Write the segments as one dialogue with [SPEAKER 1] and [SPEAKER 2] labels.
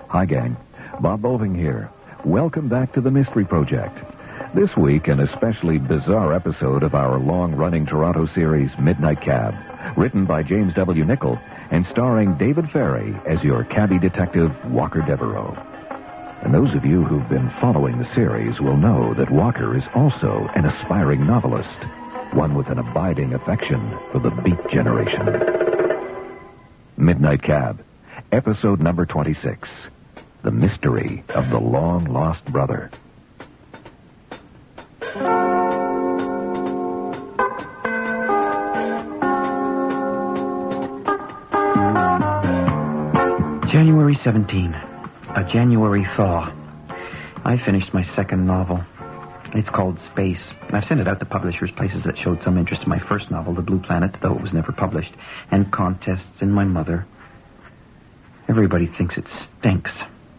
[SPEAKER 1] Hi, gang. Bob Boving here. Welcome back to the Mystery Project. This week, an especially bizarre episode of our long-running Toronto series, Midnight Cab, written by James W. Nichol and starring David Ferry as your cabbie detective, Walker Devereaux. And those of you who've been following the series will know that Walker is also an aspiring novelist, one with an abiding affection for the Beat generation. Midnight Cab, episode number 26, The Mystery of the Long-Lost Brother.
[SPEAKER 2] January 17. A January thaw. I finished my second novel. It's called Space. I've sent it out to publishers, places that showed some interest in my first novel, The Blue Planet, though it was never published, and contests in my mother. Everybody thinks it stinks.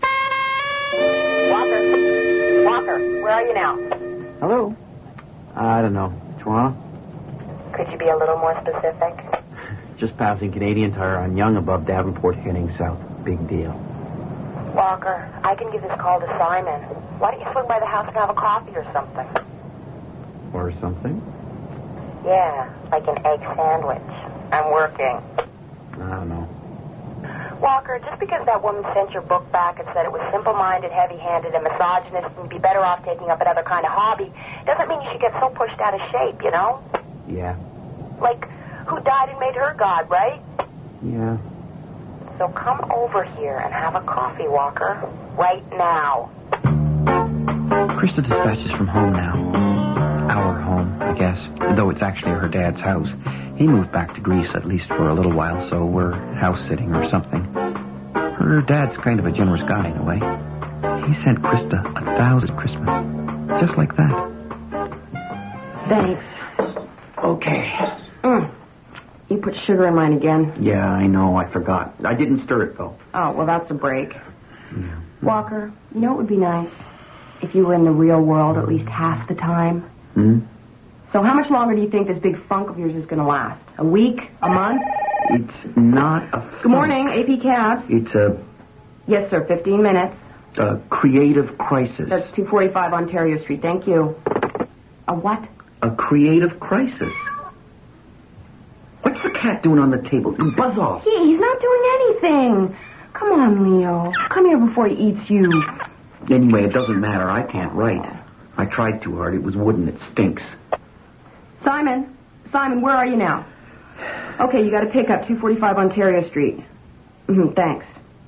[SPEAKER 3] Walker, where are you now?
[SPEAKER 2] Hello? I don't know. Toronto?
[SPEAKER 3] Could you be a little more specific?
[SPEAKER 2] Just passing Canadian Tire on Yonge above Davenport heading south. Big deal.
[SPEAKER 3] Walker, I can give this call to Simon. Why don't you swing by the house and have a coffee or something?
[SPEAKER 2] Or something?
[SPEAKER 3] Yeah, like an egg sandwich. I'm working.
[SPEAKER 2] I don't know.
[SPEAKER 3] Walker, just because that woman sent your book back and said it was simple-minded, heavy-handed, and misogynist and you'd be better off taking up another kind of hobby, doesn't mean you should get so pushed out of shape, you know?
[SPEAKER 2] Yeah.
[SPEAKER 3] Like, who died and made her God, right?
[SPEAKER 2] Yeah.
[SPEAKER 3] So come over here and have a coffee, Walker. Right now.
[SPEAKER 2] Krista dispatches from home now. Our home, I guess, though it's actually her dad's house. He moved back to Greece, at least for a little while, so we're house-sitting or something. Her dad's kind of a generous guy, in a way. He sent Krista 1,000 Christmas. Just like that.
[SPEAKER 4] Thanks.
[SPEAKER 2] Okay.
[SPEAKER 4] You put sugar in mine again.
[SPEAKER 2] Yeah, I know. I forgot. I didn't stir it, though.
[SPEAKER 4] Oh, well, that's a break.
[SPEAKER 2] Yeah.
[SPEAKER 4] Walker, you know what would be nice? If you were in the real world at least half the time.
[SPEAKER 2] Hmm?
[SPEAKER 4] So how much longer do you think this big funk of yours is going to last? A week? A month?
[SPEAKER 2] It's not a funk.
[SPEAKER 4] Good morning, AP Cabs.
[SPEAKER 2] It's a...
[SPEAKER 4] Yes, sir, 15 minutes.
[SPEAKER 2] A creative crisis.
[SPEAKER 4] That's 245 Ontario Street. Thank you. A what?
[SPEAKER 2] A creative crisis. What's the cat doing on the table? Buzz off.
[SPEAKER 4] He's not doing anything. Come on, Leo. Come here before he eats you.
[SPEAKER 2] Anyway, it doesn't matter. I can't write. I tried too hard. It was wooden. It stinks.
[SPEAKER 4] Simon, where are you now? Okay, you got to pick up 245 Ontario Street. Thanks.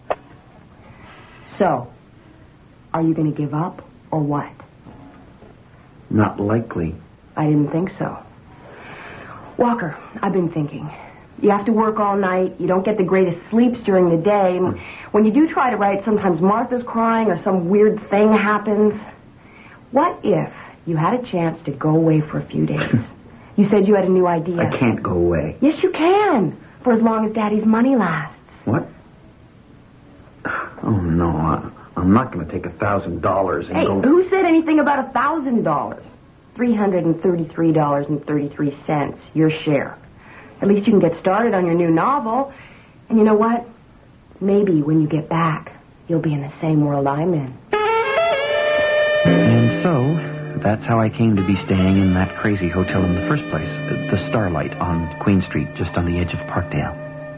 [SPEAKER 4] So, are you going to give up or what?
[SPEAKER 2] Not likely.
[SPEAKER 4] I didn't think so. Walker, I've been thinking. You have to work all night. You don't get the greatest sleeps during the day. When you do try to write, sometimes Martha's crying or some weird thing happens. What if you had a chance to go away for a few days? You said you had a new idea.
[SPEAKER 2] I can't go away.
[SPEAKER 4] Yes, you can. For as long as Daddy's money lasts.
[SPEAKER 2] What? Oh, no. I'm not going to take $1,000 and go...
[SPEAKER 4] Hey, who said anything about $1,000? $333.33, your share. At least you can get started on your new novel. And you know what? Maybe when you get back, you'll be in the same world I'm in.
[SPEAKER 2] And so, that's how I came to be staying in that crazy hotel in the first place. The Starlight on Queen Street, just on the edge of Parkdale.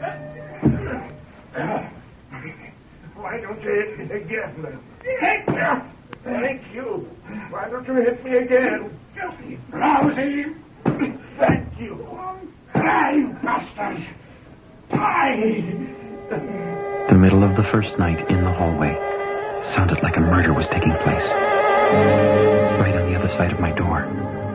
[SPEAKER 5] Why don't you hit me again? Thank you. Why don't you hit me again? Lousy. Thank you. Die, bastard. Die.
[SPEAKER 2] The middle of the first night in the hallway sounded like a murder was taking place. Right on the other side of my door.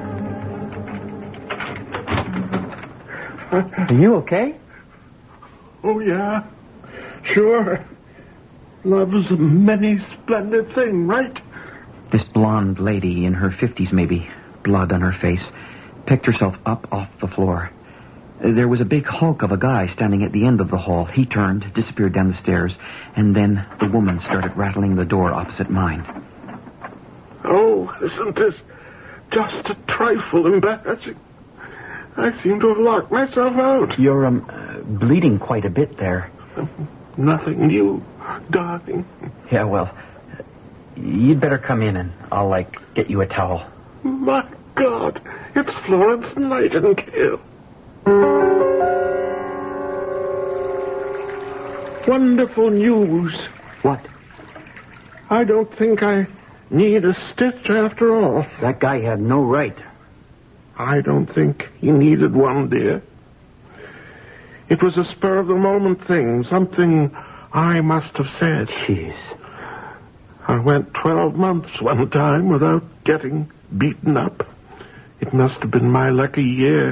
[SPEAKER 6] Are you okay?
[SPEAKER 5] Oh, yeah. Sure. Love's a many splendid thing, right?
[SPEAKER 2] This blonde lady, in her 50s maybe, blood on her face, picked herself up off the floor. There was a big hulk of a guy standing at the end of the hall. He turned, disappeared down the stairs, and then the woman started rattling the door opposite mine.
[SPEAKER 5] Oh, isn't this just a trifle embarrassing? I seem to have locked myself out.
[SPEAKER 6] You're, bleeding quite a bit there.
[SPEAKER 5] Nothing new, darling.
[SPEAKER 2] Yeah, well, you'd better come in and I'll, get you a towel.
[SPEAKER 5] My God, it's Florence Nightingale. Wonderful news.
[SPEAKER 2] What?
[SPEAKER 5] I don't think I need a stitch after all.
[SPEAKER 2] That guy had no right.
[SPEAKER 5] I don't think he needed one, dear. It was a spur-of-the-moment thing, something I must have said.
[SPEAKER 2] Jeez.
[SPEAKER 5] I went 12 months one time without getting beaten up. It must have been my lucky year.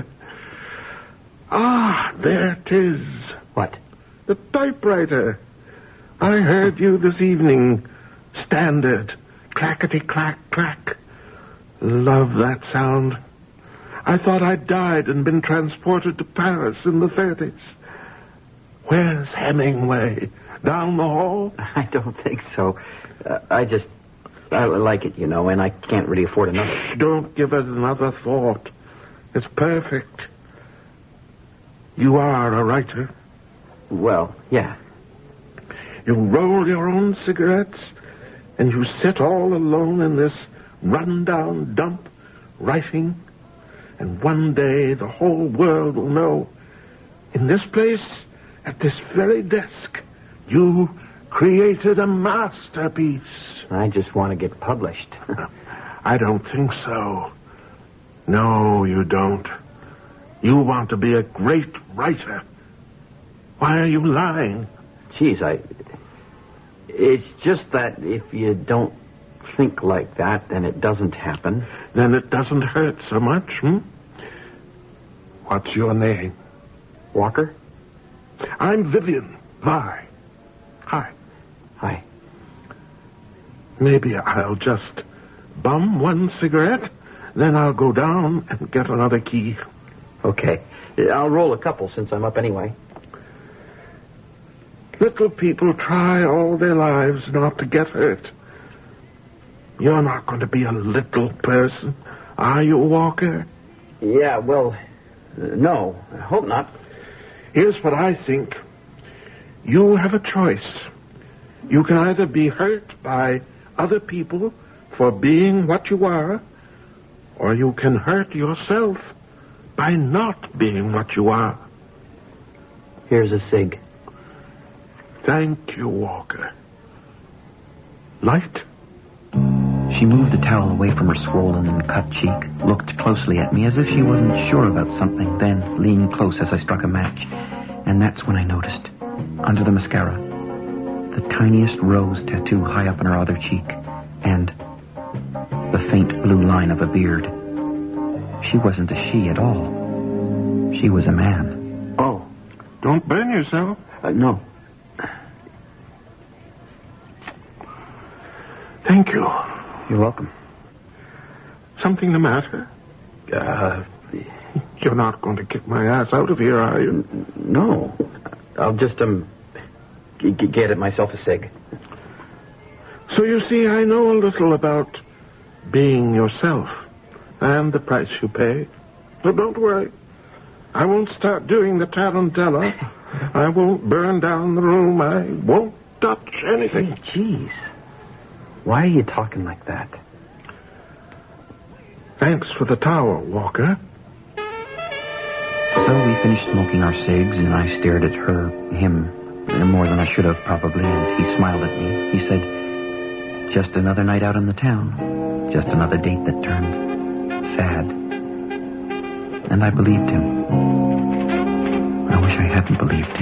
[SPEAKER 5] Ah, there it is.
[SPEAKER 2] What?
[SPEAKER 5] The typewriter. I heard you this evening. Standard. Clackety-clack-clack. Love that sound. I thought I'd died and been transported to Paris in the 30s. Where's Hemingway? Down the hall?
[SPEAKER 2] I don't think so. I like it, and I can't really afford another.
[SPEAKER 5] Don't give it another thought. It's perfect. You are a writer.
[SPEAKER 2] Well, yeah.
[SPEAKER 5] You roll your own cigarettes, and you sit all alone in this run-down dump, writing, and one day the whole world will know, in this place, at this very desk, you created a masterpiece.
[SPEAKER 2] I just want to get published.
[SPEAKER 5] I don't think so. No, you don't. You want to be a great writer. Why are you lying?
[SPEAKER 2] Geez, it's just that if you don't think like that, then it doesn't happen.
[SPEAKER 5] Then it doesn't hurt so much, What's your name?
[SPEAKER 2] Walker?
[SPEAKER 5] I'm Vivian Vi. Hi.
[SPEAKER 2] Hi.
[SPEAKER 5] Maybe I'll just bum one cigarette, then I'll go down and get another key.
[SPEAKER 2] Okay. I'll roll a couple since I'm up anyway.
[SPEAKER 5] Little people try all their lives not to get hurt. You're not going to be a little person, are you, Walker?
[SPEAKER 2] Yeah, well, no. I hope not.
[SPEAKER 5] Here's what I think. You have a choice. You can either be hurt by other people for being what you are, or you can hurt yourself by not being what you are.
[SPEAKER 2] Here's a cig.
[SPEAKER 5] Thank you, Walker. Light?
[SPEAKER 2] She moved the towel away from her swollen and cut cheek, looked closely at me as if she wasn't sure about something, then leaned close as I struck a match. And that's when I noticed, under the mascara, the tiniest rose tattoo high up on her other cheek, and the faint blue line of a beard. She wasn't a she at all. She was a man.
[SPEAKER 5] Oh, don't burn yourself.
[SPEAKER 2] No.
[SPEAKER 5] Thank you.
[SPEAKER 2] You're welcome.
[SPEAKER 5] Something the matter? You're not going to kick my ass out of here, are you?
[SPEAKER 2] No. I'll just, get it myself a cig.
[SPEAKER 5] So you see, I know a little about being yourself and the price you pay. So don't worry. I won't start doing the tarantella. I won't burn down the room. I won't touch anything.
[SPEAKER 2] Hey, jeez. Why are you talking like that?
[SPEAKER 5] Thanks for the towel, Walker.
[SPEAKER 2] So we finished smoking our cigs, and I stared at him, more than I should have probably, and he smiled at me. He said, just another night out in the town. Just another date that turned sad. And I believed him. I wish I hadn't believed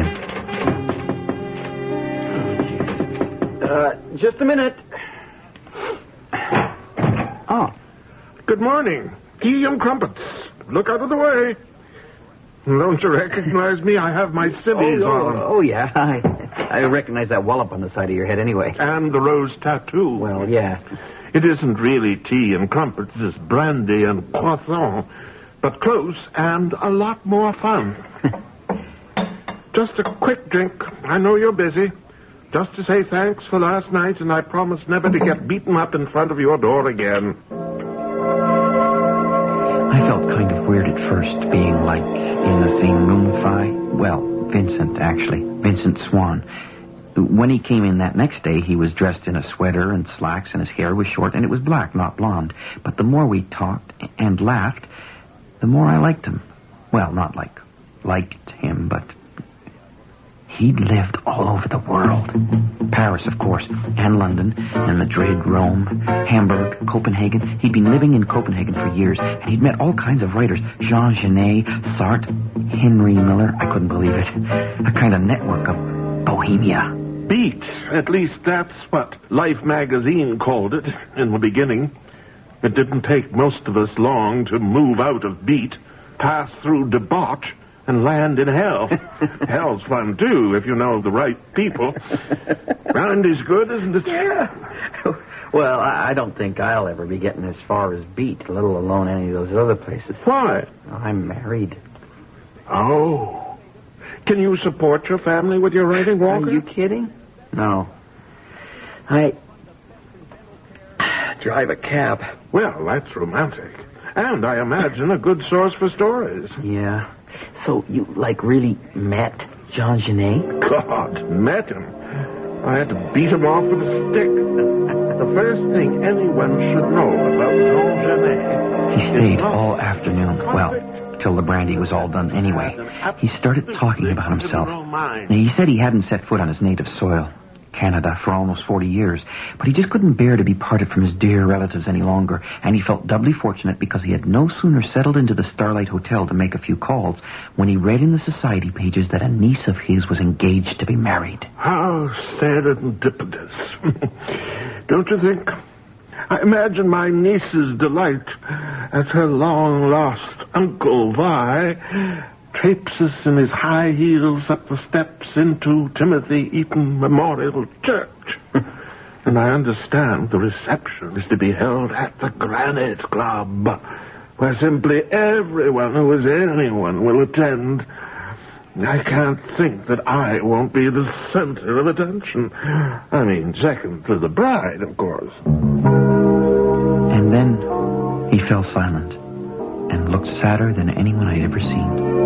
[SPEAKER 2] him. Just a minute. Oh.
[SPEAKER 5] Good morning. Tea and crumpets. Look out of the way. Don't you recognize me? I have my civvies on.
[SPEAKER 2] Oh, yeah. I recognize that wallop on the side of your head anyway.
[SPEAKER 5] And the rose tattoo.
[SPEAKER 2] Well, yeah.
[SPEAKER 5] It isn't really tea and crumpets. It's brandy and croissant. But close and a lot more fun. Just a quick drink. I know you're busy. Just to say thanks for last night, and I promise never to get beaten up in front of your door again.
[SPEAKER 2] I felt kind of weird at first, being in the same room, Well, Vincent, actually. Vincent Swan. When he came in that next day, he was dressed in a sweater and slacks, and his hair was short, and it was black, not blonde. But the more we talked and laughed, the more I liked him. Well, not liked him, but he'd lived all over the world. Paris, of course, and London, and Madrid, Rome, Hamburg, Copenhagen. He'd been living in Copenhagen for years, and he'd met all kinds of writers. Jean Genet, Sartre, Henry Miller. I couldn't believe it. A kind of network of Bohemia.
[SPEAKER 5] Beat. At least that's what Life magazine called it in the beginning. It didn't take most of us long to move out of Beat, pass through debauch, and land in hell. Hell's fun, too, if you know the right people. Brandy's good, isn't it?
[SPEAKER 2] Yeah. Well, I don't think I'll ever be getting as far as Beat, let alone any of those other places.
[SPEAKER 5] Why?
[SPEAKER 2] I'm married.
[SPEAKER 5] Oh. Can you support your family with your writing, Walker?
[SPEAKER 2] Are you kidding? No. I drive a cab.
[SPEAKER 5] Well, that's romantic. And I imagine a good source for stories.
[SPEAKER 2] Yeah. So you, really met Jean Genet?
[SPEAKER 5] God, met him. I had to beat him off with a stick. The first thing anyone should know about Jean Genet...
[SPEAKER 2] He stayed all afternoon. Well, till the brandy was all done anyway. He started talking about himself. He said he hadn't set foot on his native soil, Canada, for almost 40 years, but he just couldn't bear to be parted from his dear relatives any longer, and he felt doubly fortunate because he had no sooner settled into the Starlight Hotel to make a few calls when he read in the society pages that a niece of his was engaged to be married.
[SPEAKER 5] How serendipitous. Don't you think? I imagine my niece's delight as her long-lost Uncle Vi traipses in his high heels up the steps into Timothy Eaton Memorial Church. And I understand the reception is to be held at the Granite Club, where simply everyone who is anyone will attend. I can't think that I won't be the center of attention. I mean, second to the bride, of course.
[SPEAKER 2] And then he fell silent and looked sadder than anyone I'd ever seen.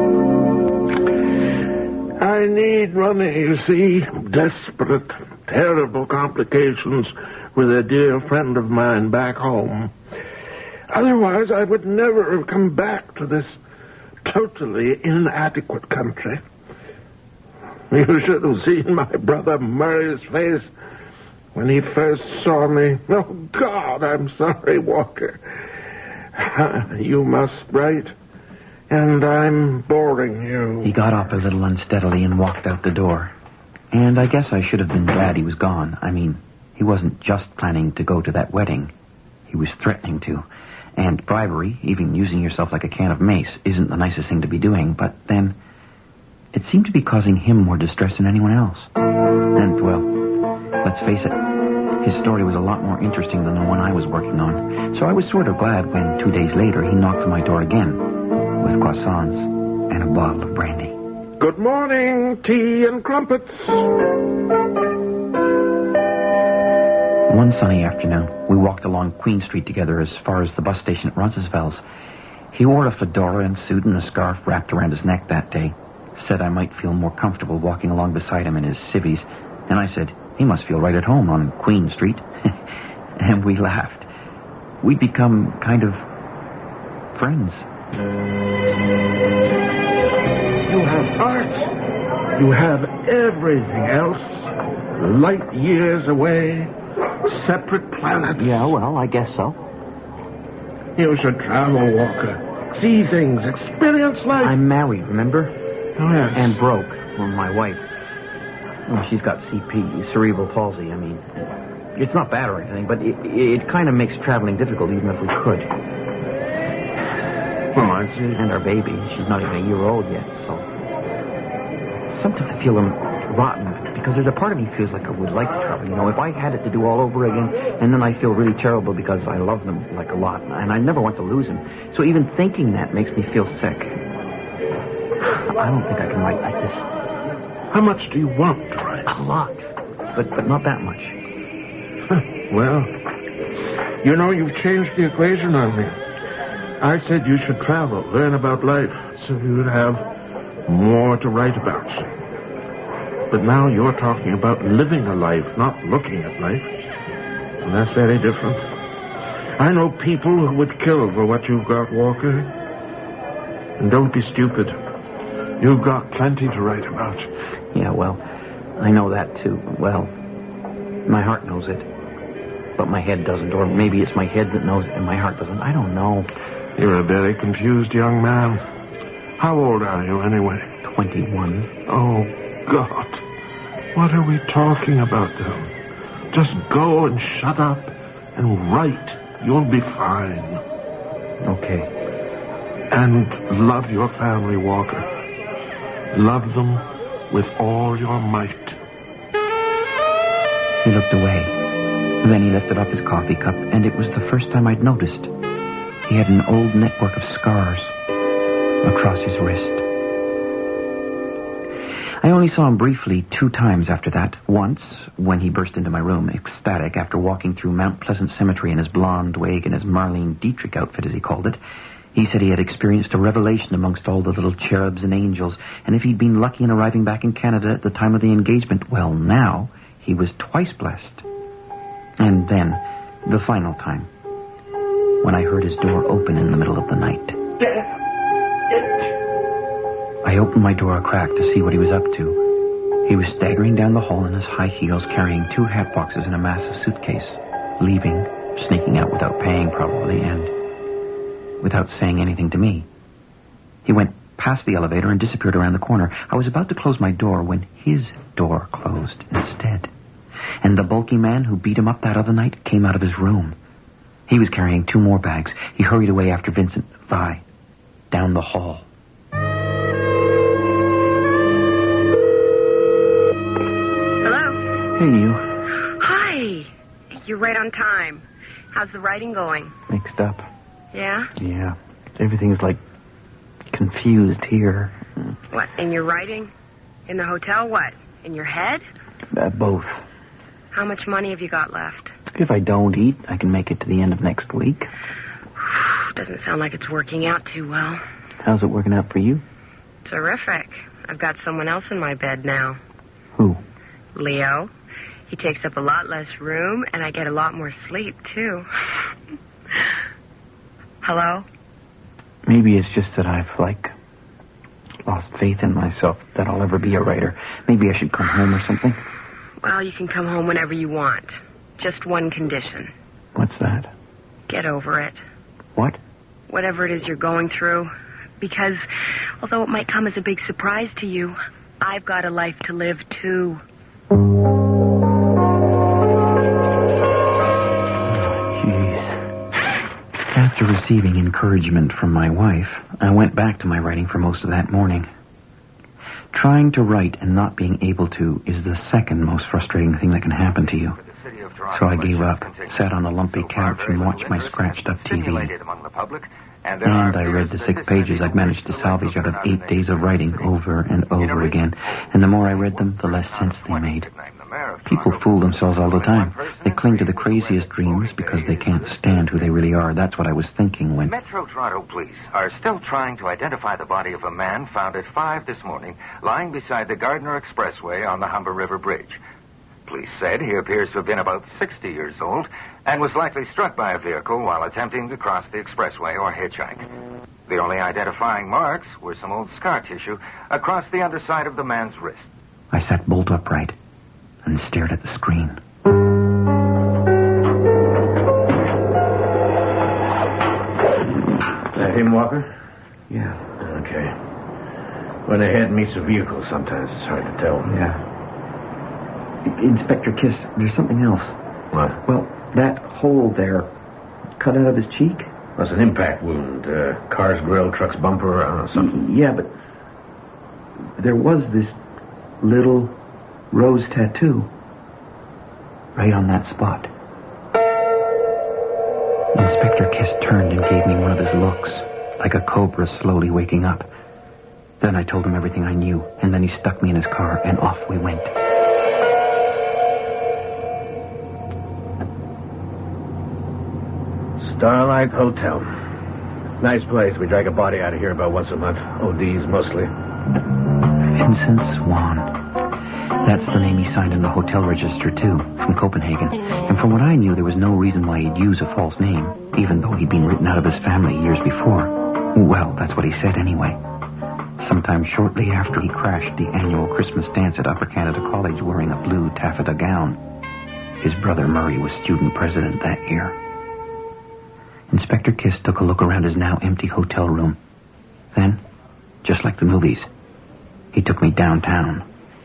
[SPEAKER 5] I need money, you see. Desperate, terrible complications with a dear friend of mine back home. Otherwise, I would never have come back to this totally inadequate country. You should have seen my brother Murray's face when he first saw me. Oh, God, I'm sorry, Walker. You must write, and I'm boring you.
[SPEAKER 2] He got up a little unsteadily and walked out the door. And I guess I should have been glad he was gone. I mean, he wasn't just planning to go to that wedding. He was threatening to. And bribery, even using yourself like a can of mace, isn't the nicest thing to be doing. But then, it seemed to be causing him more distress than anyone else. And, well, let's face it, his story was a lot more interesting than the one I was working on. So I was sort of glad when 2 days later he knocked on my door again with croissants and a bottle of brandy.
[SPEAKER 5] Good morning, tea and crumpets.
[SPEAKER 2] One sunny afternoon, we walked along Queen Street together as far as the bus station at Roncesvalles. He wore a fedora and suit and a scarf wrapped around his neck that day. Said I might feel more comfortable walking along beside him in his civvies. And I said, he must feel right at home on Queen Street. And we laughed. We'd become kind of friends.
[SPEAKER 5] You have art. You have everything else. Light years away. Separate planets.
[SPEAKER 2] Yeah, well, I guess so.
[SPEAKER 5] You should travel, Walker. See things. Experience life.
[SPEAKER 2] I'm married, remember?
[SPEAKER 5] Oh, yes.
[SPEAKER 2] And broke. Well, my wife. Well, she's got CP, cerebral palsy. I mean, it's not bad or anything, but it kind of makes traveling difficult even if we could.
[SPEAKER 5] Well, I see.
[SPEAKER 2] And our baby. She's not even a year old yet, so... Sometimes I feel rotten, because there's a part of me feels like I would like to travel. You know, if I had it to do all over again, and then I feel really terrible because I love them, like, a lot, and I never want to lose them. So even thinking that makes me feel sick. I don't think I can write like this.
[SPEAKER 5] How much do you want to write?
[SPEAKER 2] A lot. But not that much.
[SPEAKER 5] Well, you know, you've changed the equation on me. I said you should travel, learn about life, so you would have more to write about. But now you're talking about living a life, not looking at life. And that's very different. I know people who would kill for what you've got, Walker. And don't be stupid. You've got plenty to write about.
[SPEAKER 2] Yeah, well, I know that too. Well, my heart knows it. But my head doesn't. Or maybe it's my head that knows it and my heart doesn't. I don't know.
[SPEAKER 5] You're a very confused young man. How old are you, anyway?
[SPEAKER 2] 21.
[SPEAKER 5] Oh, God. What are we talking about, then? Just go and shut up and write. You'll be fine.
[SPEAKER 2] Okay.
[SPEAKER 5] And love your family, Walker. Love them with all your might.
[SPEAKER 2] He looked away. Then he lifted up his coffee cup, and it was the first time I'd noticed. He had an old network of scars across his wrist. I only saw him briefly 2 times after that. Once, when he burst into my room, ecstatic, after walking through Mount Pleasant Cemetery in his blonde wig and his Marlene Dietrich outfit, as he called it. He said he had experienced a revelation amongst all the little cherubs and angels, and if he'd been lucky in arriving back in Canada at the time of the engagement, well, now he was twice blessed. And then, the final time, when I heard his door open in the middle of the night. I opened my door a crack to see what he was up to. He was staggering down the hall in his high heels, carrying 2 hat boxes and a massive suitcase, leaving, sneaking out without paying probably, and without saying anything to me. He went past the elevator and disappeared around the corner. I was about to close my door when his door closed instead. And the bulky man who beat him up that other night came out of his room. He was carrying 2 more bags. He hurried away after Vincent Vi, down the hall.
[SPEAKER 3] Hello?
[SPEAKER 2] Hey, you.
[SPEAKER 3] Hi. You're right on time. How's the writing going?
[SPEAKER 2] Mixed up.
[SPEAKER 3] Yeah?
[SPEAKER 2] Yeah. Everything's like confused here.
[SPEAKER 3] What, in your writing? In the hotel, what? In your head?
[SPEAKER 2] Both.
[SPEAKER 3] How much money have you got left?
[SPEAKER 2] If I don't eat, I can make it to the end of next week.
[SPEAKER 3] Doesn't sound like it's working out too well.
[SPEAKER 2] How's it working out for you?
[SPEAKER 3] Terrific. I've got someone else in my bed now.
[SPEAKER 2] Who?
[SPEAKER 3] Leo. He takes up a lot less room, and I get a lot more sleep, too. Hello?
[SPEAKER 2] Maybe it's just that I've, lost faith in myself that I'll ever be a writer. Maybe I should come home or something.
[SPEAKER 3] Well, you can come home whenever you want. Just one condition.
[SPEAKER 2] What's that?
[SPEAKER 3] Get over it.
[SPEAKER 2] What?
[SPEAKER 3] Whatever it is you're going through. Because, although it might come as a big surprise to you, I've got a life to live, too.
[SPEAKER 2] After receiving encouragement from my wife, I went back to my writing for most of that morning. Trying to write and not being able to is the second most frustrating thing that can happen to you. So I gave up, sat on a lumpy couch and watched my scratched-up TV. And I read the 6 pages I'd managed to salvage out of 8 days of writing over and over again. And the more I read them, the less sense they made. People fool themselves all the time. They cling to the craziest dreams because they can't stand who they really are. That's what I was thinking when...
[SPEAKER 6] Metro Toronto Police are still trying to identify the body of a man found at 5 this morning, lying beside the Gardner Expressway on the Humber River Bridge. Police said he appears to have been about 60 years old and was likely struck by a vehicle while attempting to cross the expressway or hitchhike. The only identifying marks were some old scar tissue across the underside of the man's wrist.
[SPEAKER 2] I sat bolt upright and stared at the screen.
[SPEAKER 7] That him, Walker?
[SPEAKER 2] Yeah.
[SPEAKER 7] Okay. When a head meets a vehicle, sometimes it's hard to tell.
[SPEAKER 2] Yeah. Inspector Kiss, there's something else.
[SPEAKER 7] What?
[SPEAKER 2] Well, that hole there, cut out of his cheek?
[SPEAKER 7] That's an impact wound. Car's grill, truck's bumper, something.
[SPEAKER 2] Yeah, but there was this little rose tattoo right on that spot. Inspector Kiss turned and gave me one of his looks, like a cobra slowly waking up. Then I told him everything I knew, and then he stuck me in his car, and off we went.
[SPEAKER 7] Starlight Hotel. Nice place. We drag a body out of here about once a month. ODs mostly.
[SPEAKER 2] Vincent Swan. That's the name he signed in the hotel register, too, from Copenhagen. And from what I knew, there was no reason why he'd use a false name, even though he'd been written out of his family years before. Well, that's what he said anyway. Sometime shortly after he crashed the annual Christmas dance at Upper Canada College wearing a blue taffeta gown. His brother Murray was student president that year. Inspector Kiss took a look around his now empty hotel room. Then, just like the movies, he took me downtown.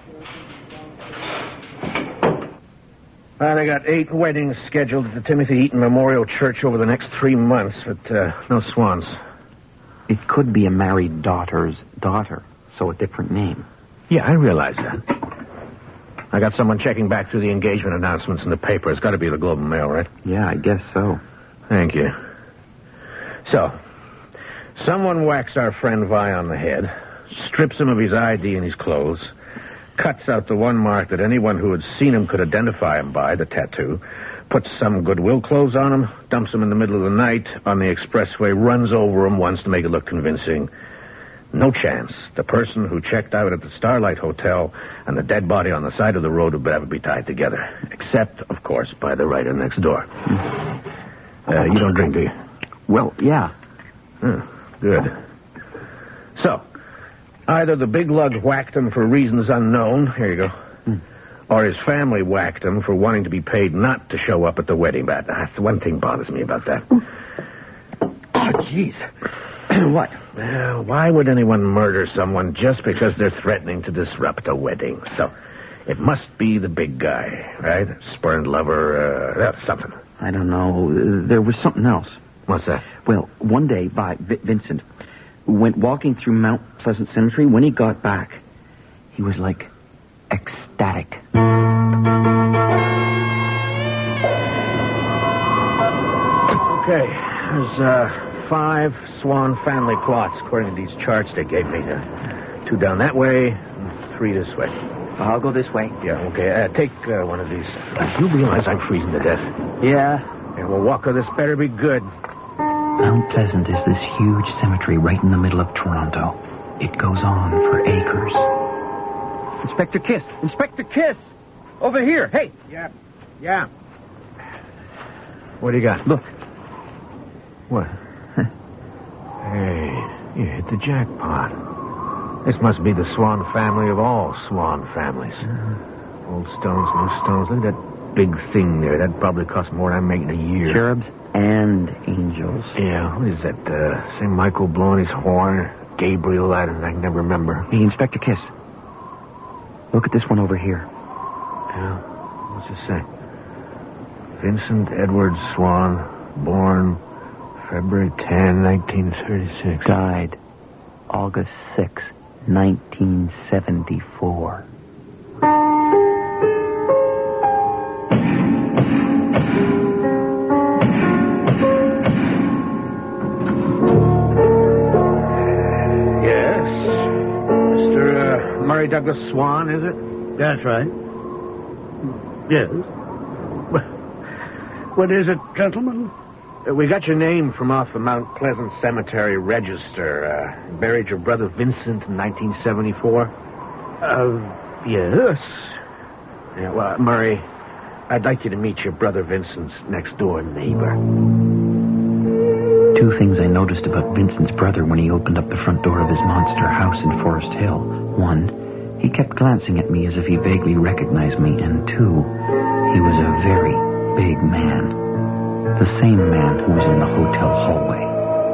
[SPEAKER 7] Well, they got 8 weddings scheduled at the Timothy Eaton Memorial Church over the next 3 months, but no swans.
[SPEAKER 2] It could be a married daughter's daughter, so a different name.
[SPEAKER 7] Yeah, I realize that. I got someone checking back through the engagement announcements in the paper. It's got to be the Globe and Mail, right?
[SPEAKER 2] Yeah, I guess so.
[SPEAKER 7] Thank you. So, someone whacks our friend Vi on the head, strips him of his ID and his clothes, cuts out the one mark that anyone who had seen him could identify him by, the tattoo, puts some Goodwill clothes on him, dumps him in the middle of the night on the expressway, runs over him once to make it look convincing. No chance. The person who checked out at the Starlight Hotel and the dead body on the side of the road would ever be tied together. Except, of course, by the writer next door. You don't drink, do you?
[SPEAKER 2] Well, yeah.
[SPEAKER 7] Good. So, either the big lug whacked him for reasons unknown, here you go, or his family whacked him for wanting to be paid not to show up at the wedding. But that's the one thing bothers me about that.
[SPEAKER 2] Oh, jeez. What?
[SPEAKER 7] Well, why would anyone murder someone just because they're threatening to disrupt a wedding? So, it must be the big guy, right? Spurned lover, something.
[SPEAKER 2] I don't know. There was something else.
[SPEAKER 7] What's that?
[SPEAKER 2] Well, one day, Vincent went walking through Mount Pleasant Cemetery. When he got back, he was like ecstatic.
[SPEAKER 7] Okay, there's 5 Swan family plots according to these charts they gave me. 2 down that way, and 3 this way.
[SPEAKER 2] I'll go this way.
[SPEAKER 7] Yeah, okay. Take one of these. You realize I'm freezing to death.
[SPEAKER 2] Yeah.
[SPEAKER 7] Well, Walker, this better be good.
[SPEAKER 2] Mount Pleasant is this huge cemetery right in the middle of Toronto. It goes on for acres. Inspector Kiss! Inspector Kiss! Over here! Hey!
[SPEAKER 7] Yeah. What do you got?
[SPEAKER 2] Look.
[SPEAKER 7] What? Hey, you hit the jackpot. This must be the Swan family of all Swan families. Old stones, new stones. Look at that big thing there. That'd probably cost more than I'm making a year.
[SPEAKER 2] Cherubs and angels.
[SPEAKER 7] Yeah, what is that? St. Michael blowing his horn? Gabriel, I can never remember.
[SPEAKER 2] Hey, Inspector Kiss. Look at this one over here.
[SPEAKER 7] Yeah, what's it say? Vincent Edward Swan, born February 10, 1936.
[SPEAKER 2] Died August 6, 1974.
[SPEAKER 7] Murray Douglas Swan, is it?
[SPEAKER 8] That's right. Yes. What is it, gentlemen?
[SPEAKER 7] We got your name from off the Mount Pleasant Cemetery register. Buried your brother Vincent in 1974?
[SPEAKER 8] Yes.
[SPEAKER 7] Yeah, well, Murray, I'd like you to meet your brother Vincent's next-door neighbor.
[SPEAKER 2] 2 things I noticed about Vincent's brother when he opened up the front door of his monster house in Forest Hill. 1, he kept glancing at me as if he vaguely recognized me. And 2, he was a very big man. The same man who was in the hotel hallway.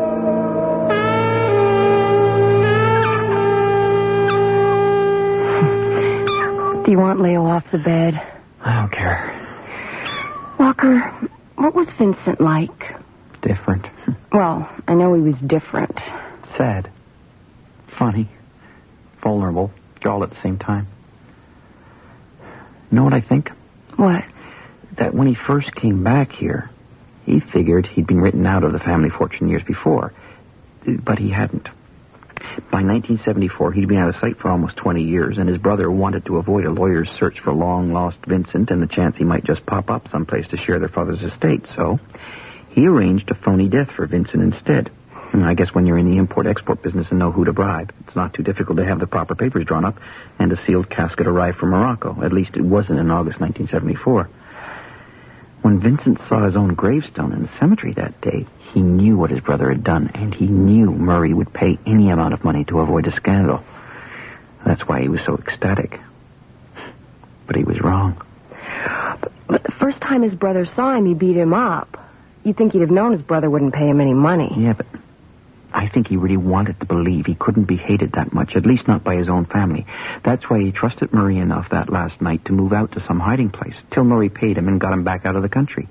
[SPEAKER 4] Do you want Leo off the bed?
[SPEAKER 2] I don't care.
[SPEAKER 4] Walker, what was Vincent like?
[SPEAKER 2] Different.
[SPEAKER 4] Well, I know he was different.
[SPEAKER 2] Sad. Funny. Vulnerable. All at the same time. You know what I think?
[SPEAKER 4] What?
[SPEAKER 2] That when he first came back here, he figured he'd been written out of the family fortune years before. But he hadn't. By 1974, he'd been out of sight for almost 20 years, and his brother wanted to avoid a lawyer's search for long-lost Vincent and the chance he might just pop up someplace to share their father's estate. So he arranged a phony death for Vincent instead. I guess when you're in the import-export business and know who to bribe, it's not too difficult to have the proper papers drawn up and a sealed casket arrive from Morocco. At least it wasn't in August 1974. When Vincent saw his own gravestone in the cemetery that day, he knew what his brother had done, and he knew Murray would pay any amount of money to avoid a scandal. That's why he was so ecstatic. But he was wrong.
[SPEAKER 4] But the first time his brother saw him, he beat him up. You'd think he'd have known his brother wouldn't pay him any money.
[SPEAKER 2] Yeah, but I think he really wanted to believe he couldn't be hated that much, at least not by his own family. That's why he trusted Murray enough that last night to move out to some hiding place, till Murray paid him and got him back out of the country.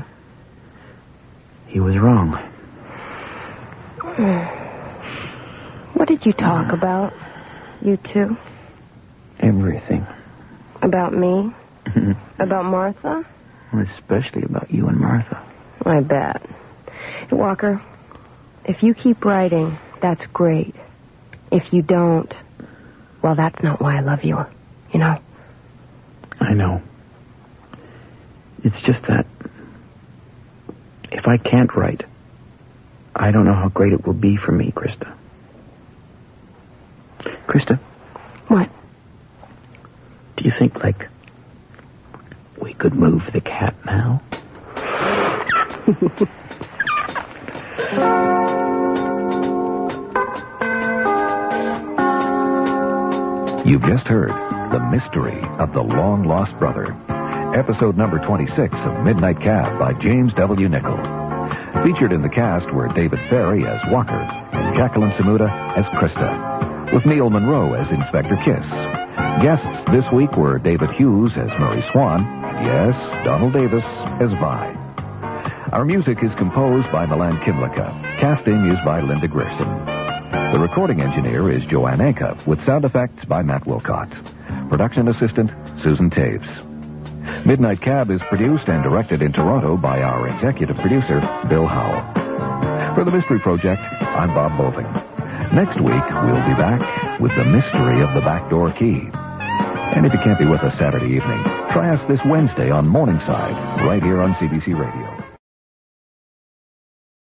[SPEAKER 2] He was wrong.
[SPEAKER 4] What did you talk about, you two?
[SPEAKER 2] Everything.
[SPEAKER 4] About me? About Martha?
[SPEAKER 2] Especially about you and Martha.
[SPEAKER 4] I bet. Walker, if you keep writing, that's great. If you don't, well, that's not why I love you, you know?
[SPEAKER 2] I know. It's just that if I can't write, I don't know how great it will be for me, Krista. Krista?
[SPEAKER 4] What?
[SPEAKER 2] Do you think, we could move the cat now?
[SPEAKER 1] You've just heard The Mystery of the Long-Lost Brother, episode number 26 of Midnight Cab by James W. Nichol. Featured in the cast were David Ferry as Walker and Jacqueline Samuda as Krista, with Neil Monroe as Inspector Kiss. Guests this week were David Hughes as Murray Swan, and yes, Donald Davis as Vi. Our music is composed by Milan Kimlicka. Casting is by Linda Grierson. The recording engineer is Joanne Anka, with sound effects by Matt Wilcott. Production assistant, Susan Taves. Midnight Cab is produced and directed in Toronto by our executive producer, Bill Howell. For the Mystery Project, I'm Bob Boving. Next week, we'll be back with the mystery of the backdoor key. And if you can't be with us Saturday evening, try us this Wednesday on Morningside, right here on CBC Radio.